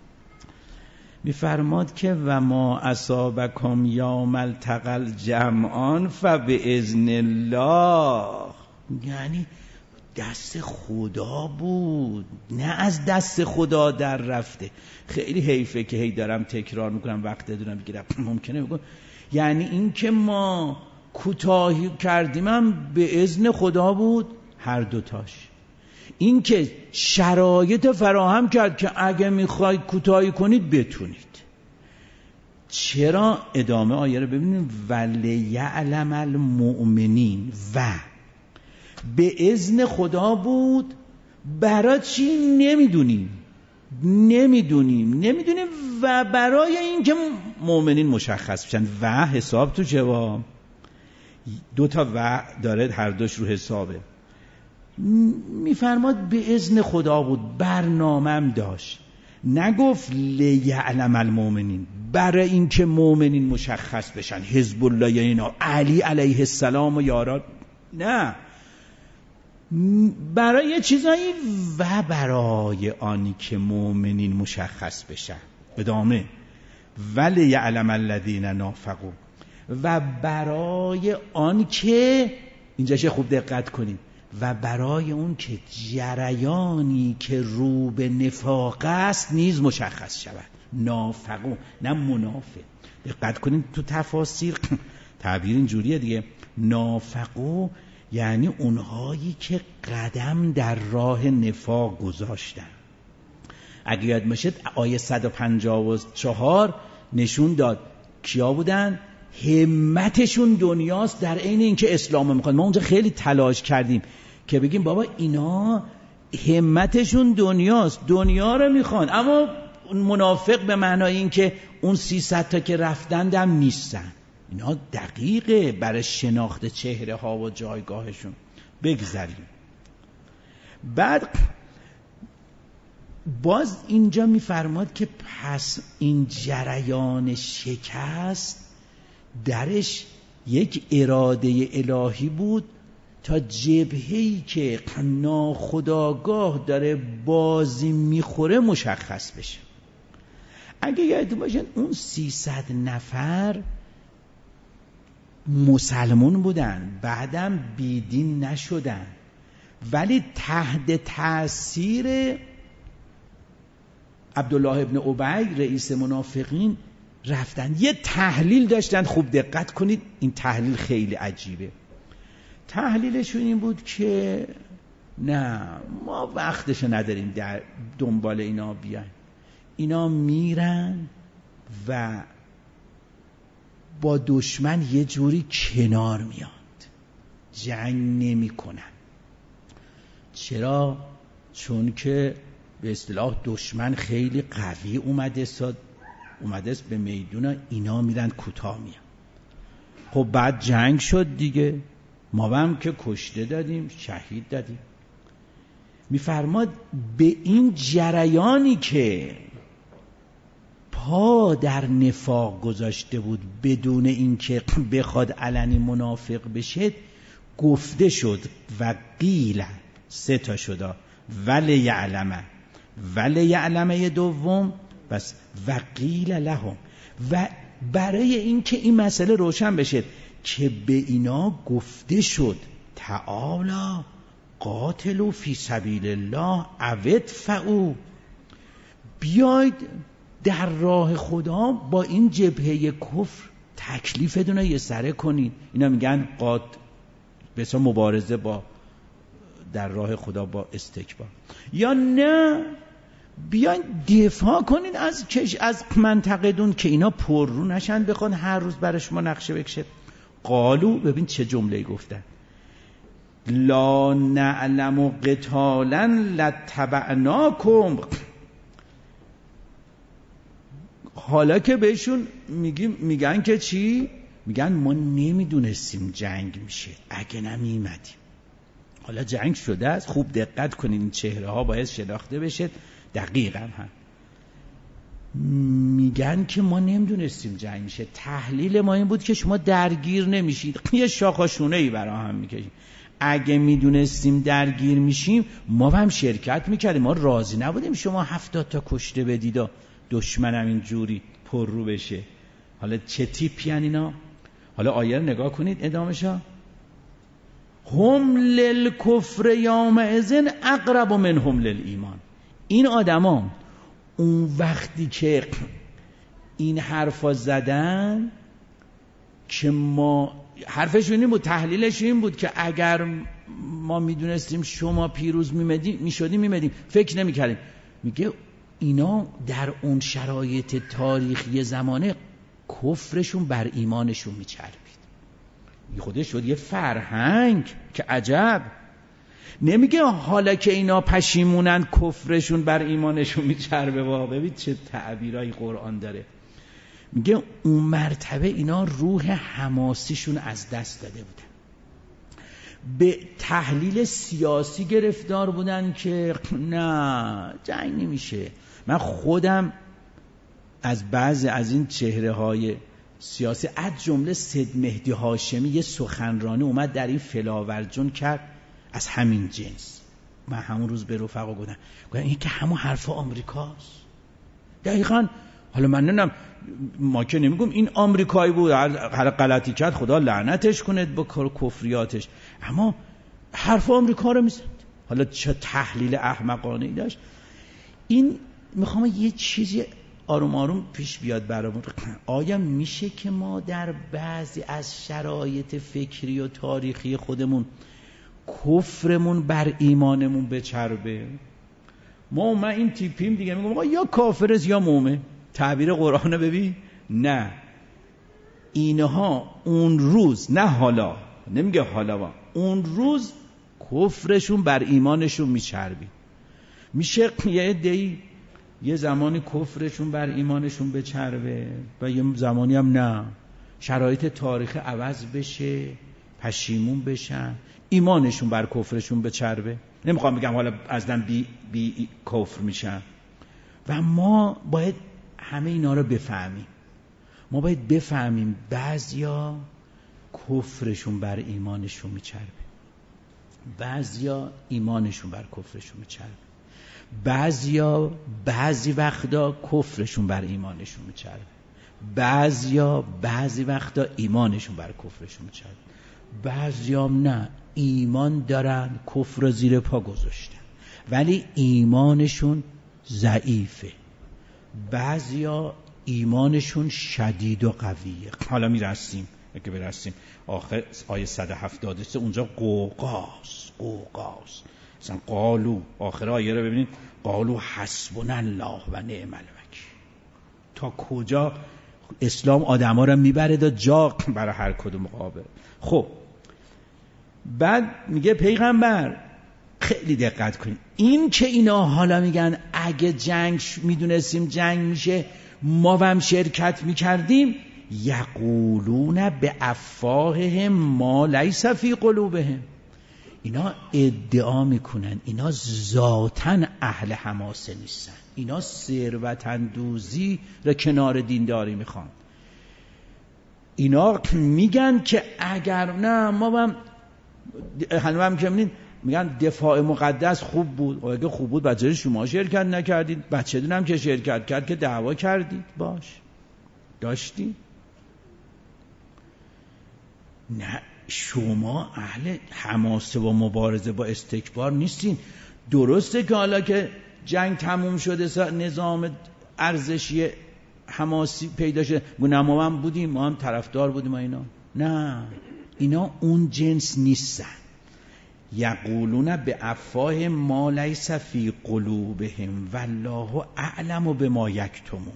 میفرماد که و ما اصابکم یوم التقى الجمعان فباذن الله، یعنی دست خدا بود، نه از دست خدا در رفته. خیلی حیفه که هی دارم تکرار میکنم، وقت دارم بگیرم، ممکنه بگم یعنی این که ما کوتاهی کردیم هم به اذن خدا بود، هر دوتاش. این که شرایط فراهم کرد که اگه میخواید کوتاهی کنید بتونید. چرا؟ ادامه آیه رو ببینیم. ولیعلم المؤمنین، و به اذن خدا بود. برای چی؟ نمیدونیم نمیدونیم نمیدونیم و برای این که مؤمنین مشخص بشن. و حساب تو جواب دو تا و داره، هر دوش رو حسابه. میفرماد به اذن خدا بود، برنامه‌ام داشت. نگفت لیعلم المؤمنین، برای این که مؤمنین مشخص بشن، حزب الله یا اینا، علی علیه السلام و یاران، نه، برای چیزایی و برای آنی که مؤمنین مشخص بشن. ادامه ولی یعلم الذین نافقوا، و برای آن که، اینجاش خوب دقت کنید، و برای اون که جریانی که رو به نفاق است نیز مشخص شود. نافقو نه منافق. دقت کنید تو تفاسیر تعبیر اینجوریه دیگه. نافقو یعنی اونهایی که قدم در راه نفاق گذاشتن. اگه یاد باشید آیه صد و پنجاه و چهار نشون داد کیا بودن؟ همتشون دنیاست در عین اینکه اسلام میخواد. ما اونجا خیلی تلاش کردیم که بگیم بابا اینا همتشون دنیاست، دنیا رو میخوان، اما منافق به معنای اینکه اون سیصد تا که رفتن دم نیستن. اینا دقیقه برای شناخت چهره ها و جایگاهشون. بگذاریم. بعد باز اینجا میفرماد که پس این جریان شکست درش یک اراده الهی بود تا جبهه‌ای که ناخودآگاه داره بازی میخوره مشخص بشه. اگه یادتون باشه اون سیصد نفر مسلمون بودن، بعدم بیدین نشدن، ولی تحت تأثیر عبدالله ابن ابی رئیس منافقین رفتن. یه تحلیل داشتن، خوب دقت کنید، این تحلیل خیلی عجیبه. تحلیلشون این بود که نه، ما وقتشو نداریم در دنبال اینا بیایم. اینا میرن و با دشمن یه جوری کنار میاد، جنگ نمی کنن. چرا؟ چون که به اصطلاح دشمن خیلی قوی اومده ساد اومده است به میدون، اینا میرن کوتاه میان. خب بعد جنگ شد دیگه، ما هم که کشته دادیم، شهید دادیم. میفرماد به این جریانی که پا در نفاق گذاشته بود بدون اینکه بخواد علنی منافق بشه، گفته شد و قیل، سه تا شد، ولی یعلمه ولی یعلمه دوم بس، و قیل لهم، و برای اینکه این مسئله روشن بشه که به اینا گفته شد تعالی قاتلوا فی سبیل الله او ادفعوا، بیاید در راه خدا با این جبهه کفر تکلیفتون رو یه سره کنید. اینا میگن قات به اسم مبارزه با در راه خدا با استکبار، یا نه بیاین دفاع کنید از کش از منطقه‌تون که اینا پر رو نشن بخوان هر روز برای شما نقشه بکشه. قالو، ببین چه جمله‌ای گفتن، لا نعلم قتالا لتبعناکم. حالا که بهشون میگیم میگن که چی؟ میگن ما نمیدونستیم جنگ میشه، اگه نمیمدیم. حالا جنگ شده است، خوب دقت کنین، این چهره ها باید شناخته بشه. دقیقا هم میگن که ما نمیدونستیم جنگ میشه، تحلیل ما این بود که شما درگیر نمیشید، یه شاخاشونه ای برا هم میکشید. اگه میدونستیم درگیر میشیم ما هم شرکت میکردیم، ما راضی نبودیم شما هفتاد تا کشته بدید و دشمنم اینجوری پر رو بشه. حالا چه تیپی ان اینا؟ حالا آیه رو نگاه کنید ادامه‌شا، هم للکفر یومئذ اقرب منهم للایمان. این آدما اون وقتی که این حرفا زدن که ما حرفشون این بود، تحلیلش این بود که اگر ما میدونستیم شما پیروز میمدیم میشدیم میمدیم، فکر نمیکردیم. میگه اینا در اون شرایط تاریخی زمانه کفرشون بر ایمانشون میچربید. خودش شد یه فرهنگ که عجب. نمیگه حالا که اینا پشیمونن کفرشون بر ایمانشون میچربه. وا ببین چه تعبیرای قرآن داره. میگه اون مرتبه اینا روح حماسیشون از دست داده بودن، به تحلیل سیاسی گرفتار بودن که نه جنگ نمیشه. من خودم از بعضی از این چهره های سیاسی از جمله سید مهدی هاشمی یه سخنرانی اومد در این فلاورجون کرد از همین جنس. من همون روز به رفقا گفتم گفتم این که همون حرف آمریکاست دقیقاً. حالا من نمیدونم، ما که نمیگم این آمریکایی بود هر غلطی کرد خدا لعنتش کنه با کار کفریاتش، اما حرف آمریکا رو میزد. حالا چه تحلیل احمقانه ای داشت. این میخوام یه چیزی آروم آروم پیش بیاد برامون. آیا میشه که ما در بعضی از شرایط فکری و تاریخی خودمون کفرمون بر ایمانمون بچربه؟ ما من این تیپیم دیگه میگم آقا یا کافر است یا مومن. تعبیر قرآن ببین، نه اینها اون روز، نه حالا، نمیگه حالا با اون روز کفرشون بر ایمانشون میچربید. میشه یه عده‌ای یه زمانی کفرشون بر ایمانشون بچربه و یه زمانی هم نه، شرایط تاریخ عوض بشه، پشیمون بشن، ایمانشون بر کفرشون بچربه. نمیخوام بگم حالا ازدن بی, بی کفر میشن. و ما باید همه اینا رو بفهمیم. ما باید بفهمیم بعضیا کفرشون بر ایمانشون میچربه، بعضیا ایمانشون بر کفرشون میچربه، بعضیا بعضی وقتا کفرشون بر ایمانشون میچربه، بعضیا بعضی وقتا ایمانشون بر کفرشون میچربه، بعضیا نه ایمان دارن کفر زیر پا گذاشتن ولی ایمانشون ضعیفه، بعضیا ایمانشون شدید و قویه. حالا میرسیم اگه برسیم آخر آیه صد و هفتاد و سه اونجا قوقاس قوقاس مثلا قالو آخر آیه رو ببینید، قالو حسبنا الله و نعم الوکیل. تا کجا اسلام آدما رو میبره دا جا برای هر کدوم مقابل. خب بعد میگه پیغمبر خیلی دقت کنید، این که اینا حالا میگن اگه جنگ میدونستیم جنگ میشه ما هم شرکت میکردیم، یقولون به افواههم ما لیس فی قلوبهم، اینا ادعا میکنن اینا ذاتن اهل حماسه نیستن، اینا ثروت اندوزی را کنار دینداری میخوان. اینا میگن که اگر نه ما هم هنوز هم که میگن میگن دفاع مقدس خوب بود، اگه خوب بود بچه شما شرکت نکردید، بچه دونم که شرکت کرد که دعوا کردید باش داشتی. نه شما اهل حماسه و مبارزه با استکبار نیستین. درسته که حالا که جنگ تموم شده نظام ارزشی حماسی پیدا شده، نه ما هم بودیم ما هم طرفدار بودیم اینا، نه اینا اون جنس نیستن. یقولون به افواه ما لیس فی قلوبهم والله اعلم بما یکتمون،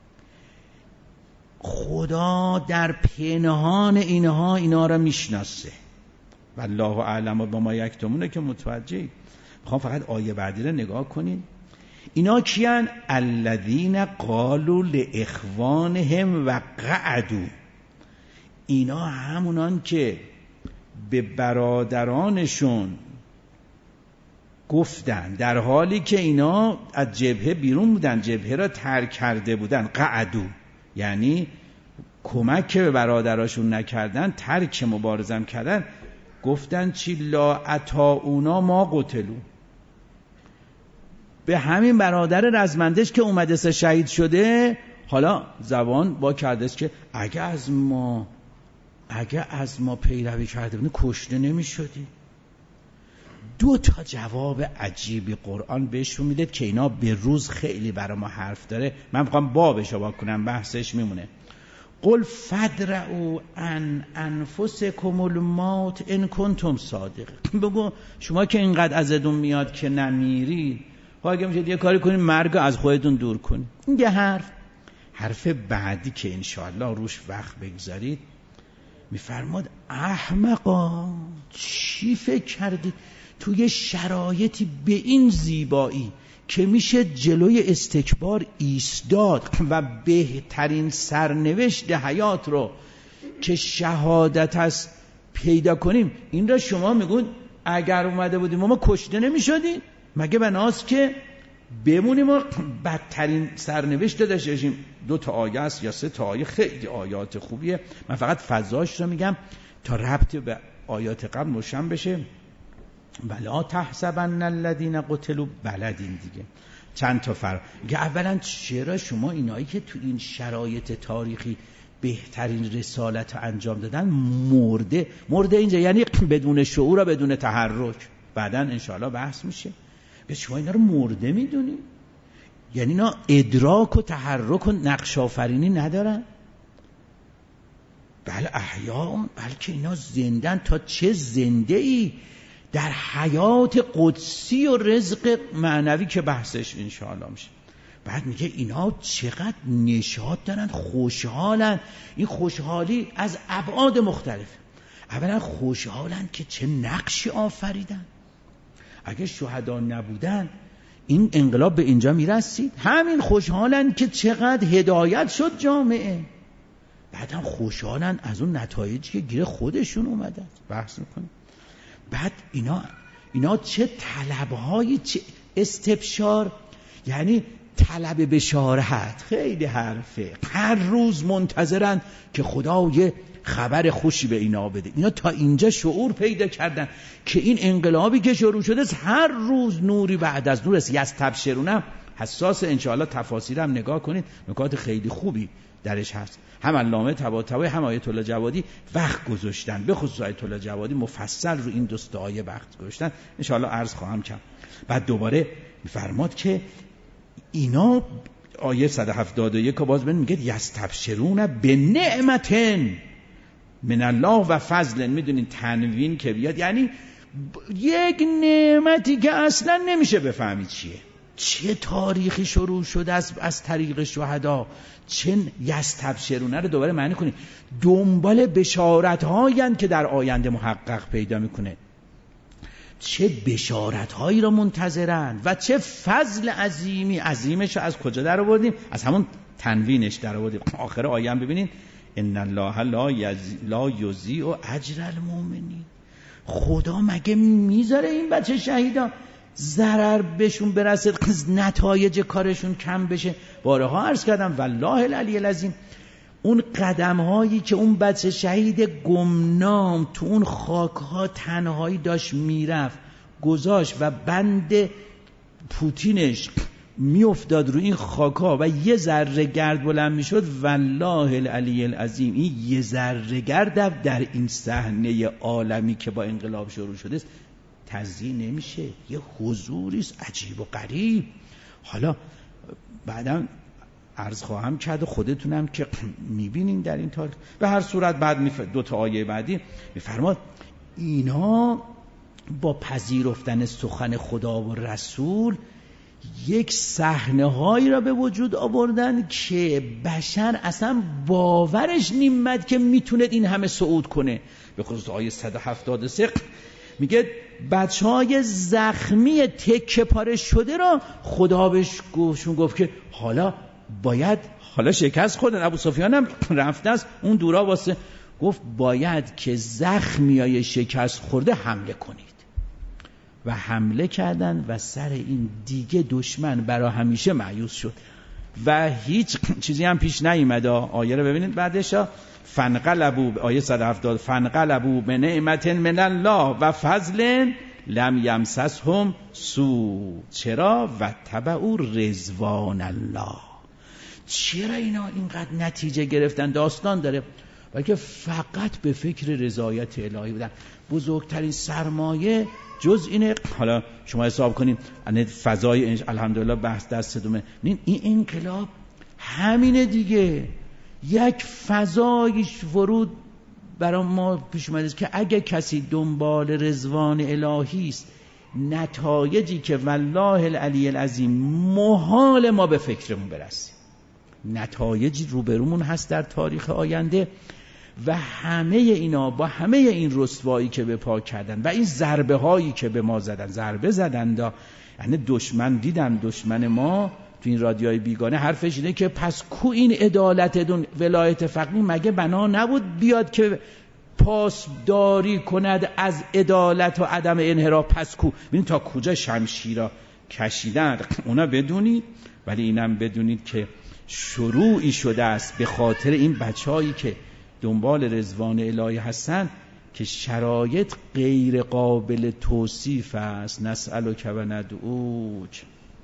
خدا در پنهان اینها اینا را میشناسه. والله اعلم بما یکتمونه که متوجهید. میخوام فقط آیه بعدی را نگاه کنید. اینا کیان؟ الذین قالوا لاخوانهم و قعدوا، اینا همونان که به برادرانشون گفتن در حالی که اینا از جبهه بیرون بودن، جبهه را ترک کرده بودن. قعدو یعنی کمک به برادراشون نکردن، ترک مبارزم کردن. گفتن چی؟ لا اطاعونا ما قتلو، به همین برادر رزمندش که اومده سه شهید شده حالا زبان با کردش که اگه از ما اگه از ما پیروی کرده بودن کشته نمی شدی. دو تا جواب عجیبی قرآن بهشون میده که اینا به روز خیلی برای ما حرف داره. من میخوام بابش رو کنم، بحثش میمونه. قل فدرعوا عن انفسکم الموت ان کنتم صادقین، بگو شما که اینقدر ازتون میاد که نمیری، اگه میشه یه کاری کنین مرگ از خودتون دور کنین. این یه حرف. حرف بعدی که انشاءالله روش وقت بگذارید میفرماد احمقا چی فکر کردید توی شرایطی به این زیبایی که میشه جلوی استکبار ایستاد و بهترین سرنوشت حیات رو که شهادت است پیدا کنیم، این را شما میگون اگر اومده بودیم ما کشته نمیشدیم؟ مگه بناست که بمونیم و بدترین سرنوشت داشته باشیم؟ دو تا آیه است یا سه تا آیه، خیلی آیات خوبیه. من فقط فضاش رو میگم تا ربط به آیات قبل روشن بشه. ولا تحسبن الذين قتلوا بلدین دیگه چند تا فرق. اولا چرا شما اینایی که تو این شرایط تاریخی بهترین رسالت رو انجام دادن مرده مرده اینجا یعنی بدون شعور و بدون تحرک، بعداً انشاءالله بحث میشه. به شما اینا رو مرده میدونی؟ یعنی اینا ادراک و تحرک و نقش آفرینی ندارن؟ بله احیاء، بلکه اینا زندن. تا چه زنده ای در حیات قدسی و رزق معنوی که بحثش انشاءالله میشه. بعد میگه اینا چقدر نشاط دارن، خوشحالن. این خوشحالی از ابعاد مختلف. اولا خوشحالن که چه نقشی آفریدن. اگه شهدا نبودن این انقلاب به اینجا میرسید. همین خوشحالن که چقدر هدایت شد جامعه. بعدم خوشحالن از اون نتایجی که گیر خودشون اومدن. بحث میکنه. بعد اینا اینا چه طلبهای، چه استبشار، یعنی طلب بشارت. خیلی حرفه. هر روز منتظرن که خدا یه خبر خوشی به اینا بده. اینا تا اینجا شعور پیدا کردن که این انقلابی که شروع شده هر روز نوری بعد از نور است. یستبشرونم حساس، انشاءالله تفاسیرم نگاه کنید، نکات خیلی خوبی درش هست. هم علامه طباطبایی هم آیت الله جوادی وقت گذاشتن، به خصوص آیت الله جوادی مفصل رو این دوست آیه وقت گذاشتن، انشاءالله عرض خواهم کرد. بعد دوباره میفرماد که اینا آیه صد و هفتاد و یک باز ببین میگه یستبشرون به نعمتن من الله و فضل. میدونین تنوین که بیاد یعنی یک نعمتی که اصلا نمیشه بفهمید چیه. چه تاریخی شروع شده از از طریق شهدا، چه یستبشرونه رو دوباره معنی کنید، دنبال بشارت هایی که در آینده محقق پیدا میکنه، چه بشارت هایی را منتظرن و چه فضل عظیمی. عظیمش از کجا در آوردیم؟ از همون تنوینش در آوردیم. آخر آیه هم ببینین ان الله لا یز... لا یضیع اجر المؤمنین. خدا مگه میذاره این بچه شهیدا ضرر بهشون برسه، نتایج کارشون کم بشه؟ بارها عرض کردم والله العلی العظیم اون قدم هایی که اون بچه شهید گمنام تو اون خاک ها تنهایی داشت میرفت گذاشت و بند پوتینش میافتاد روی این خاک ها و یه ذره گرد بلند میشد، والله العلی العظیم این یه ذره گرد در این صحنه عالمی که با انقلاب شروع شده است تزیین نمیشه. یه حضوری است عجیب و غریب. حالا بعدم عرض خواهم کرد و خودتونم که میبینین در این تاریخ. به هر صورت بعد میف... دو تا آیه بعدی میفرماد اینا با پذیرفتن سخن خدا و رسول یک صحنه هایی را به وجود آوردن که بشر اصلا باورش نیمد که میتونه این همه صعود کنه. به خصوص آیه صد و هفتاد و سه میگه بچه های زخمی تکه پاره شده را خدا بهش گفتشون گفت که حالا باید حالا شکست خوردن. ابو سفیان هم رفته است اون دورا واسه گفت باید که زخمیای شکست خورده حمله کنید و حمله کردن و سر این دیگه دشمن برای همیشه مایوس شد و هیچ چیزی هم پیش نیامد. آیه رو ببینید بعدش فنقلبوا آیه صد و هفتاد فنقلبوا بنعمت من الله و فضل لم یمسسهم سوء. چرا؟ و تبعوا رضوان الله. چرا اینا اینقدر نتیجه گرفتن؟ داستان داره، بلکه فقط به فکر رضایت الهی بودن. بزرگترین سرمایه جز اینه. حالا شما حساب کنین فضای الحمدلله بحث دست دومه این انقلاب همینه دیگه، یک فضایش ورود برای ما پیش اومده که اگه کسی دنبال رضوان الهی است نتایجی که والله العلی العظیم محال ما به فکرمون برسیم، نتایجی روبرومون هست در تاریخ آینده و همه اینا با همه این رسوایی که به پا کردن و این ضربه هایی که به ما زدن، ضربه زدن دا یعنی دشمن دیدن دشمن ما تو این رادیوهای بیگانه حرفش اینه که پس کو این عدالت دون ولایت فقیه مگه بنا نبود بیاد که پاسداری کند از عدالت و عدم انحراف؟ پس کو ببین تا کجا شمشیرا کشیدن اونا بدونید. ولی اینم بدونید که شروعی شده است به خاطر این بچه‌هایی که دنبال رضوان الهی هستن که شرایط غیر قابل توصیف است. نسألک و ندعوک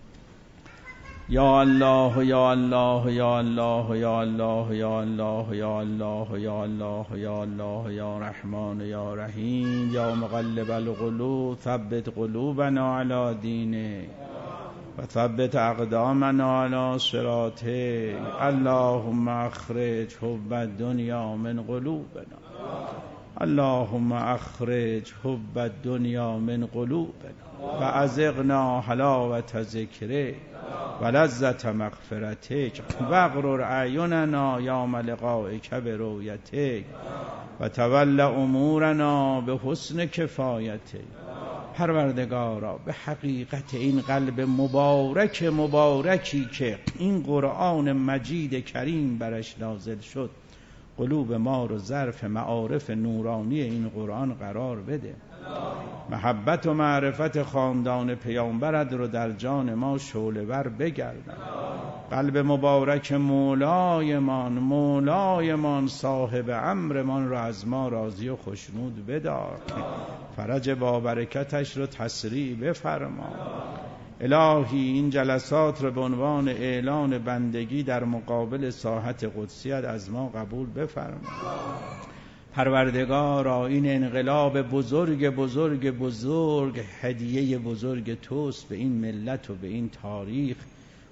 یا الله یا الله یا الله یا الله یا الله یا الله یا الله یا الله یا رحمان یا رحیم یا مقلب القلوب ثبت قلوبنا علی دینک و ثبت اقدامنا علی صراطک. اللهم اخرج حب الدنیا من قلوبنا، اللهم اخرج حب الدنیا من قلوبنا و ازغنا حلاوت ذکرک و لذت مغفرتک و اغرر اعیننا یوم لقائک برؤیتک و تول امورنا به حسن کفایتک. پروردگارا به حقیقت این قلب مبارک مبارکی که این قرآن مجید کریم برش نازل شد قلوب ما رو ظرف معارف نورانی این قرآن قرار بده. محبت و معرفت خاندان پیامبرت رو در جان ما شعله‌ور بگردن. قلب مبارک مولایمان مولایمان صاحب امرمان رو از ما راضی و خوشنود بدار. فرج با برکتش رو تسریع بفرما. الهی این جلسات رو به عنوان اعلان بندگی در مقابل ساحت قدسیت از ما قبول بفرما. پروردگارا این انقلاب بزرگ بزرگ بزرگ هدیه بزرگ توست به این ملت و به این تاریخ.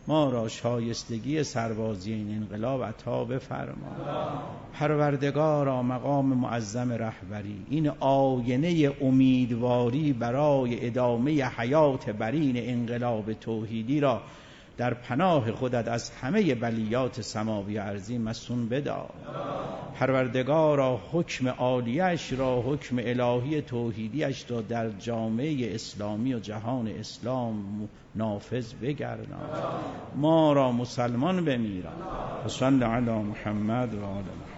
ما را شایستگی سربازی این انقلاب عطا بفرما. پروردگارا مقام معظم رهبری، این آینه امیدواری برای ادامه حیات برین انقلاب توحیدی را در پناه خودت از همه بلیات سماوی ارضی مصون بدار. پروردگارا حکم عالیش را، حکم الهی توحیدیش را در جامعه اسلامی و جهان اسلام نافذ بگردان. ما را مسلمان بمیران. صلی علی محمد و آل محمد.